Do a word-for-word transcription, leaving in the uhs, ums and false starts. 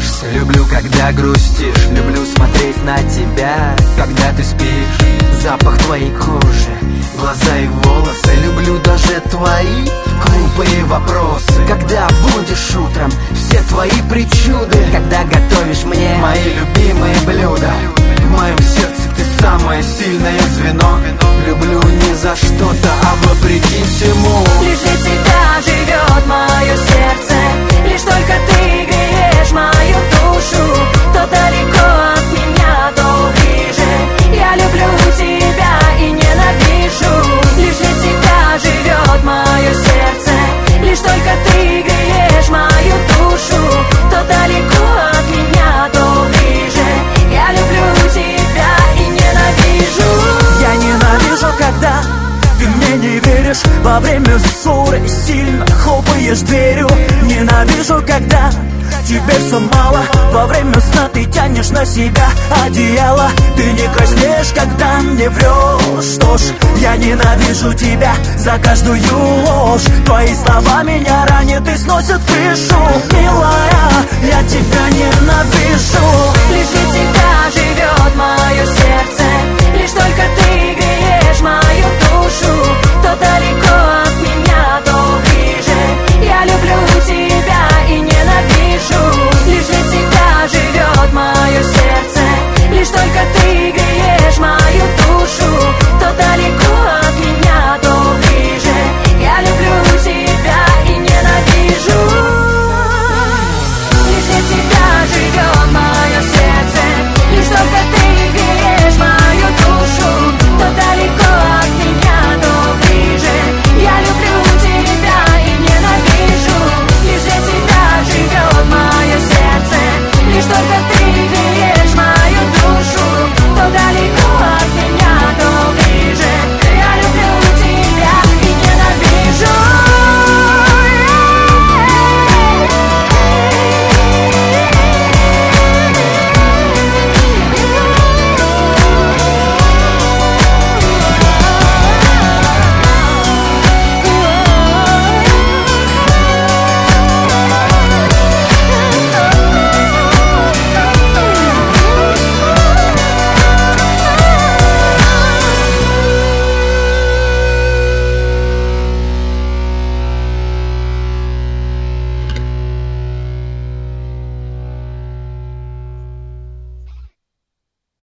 смеешься. Люблю, когда грустишь, люблю смотреть на тебя, когда ты спишь. Запах твоей кожи, глаза и волосы. Люблю даже твои глупые вопросы. Когда будешь утром, все твои причуды. Когда готовишь мне мои любимые блюда. В моем сердце ты самое сильное звено. Люблю не за что-то, а вопреки всему. Лишь для тебя живет мое сердце. Лишь только ты греешь мою душу. То далеко от меня, то ближе. Я люблю тебя и ненавижу. Лишь для тебя живет мое сердце. Лишь только ты греешь мою душу. То далеко от меня, то ближе. Я люблю тебя и ненавижу. Я ненавижу, когда ты мне не веришь. Во время ссоры сильно хлопаешь дверью. Ненавижу, когда тебе все мало. Во время сна ты тянешь на себя одеяло. Ты не краснеешь, когда мне врешь. Что ж, я ненавижу тебя за каждую ложь. Твои слова меня ранят и сносят крышу. Милая, я тебя ненавижу. Лишь для тебя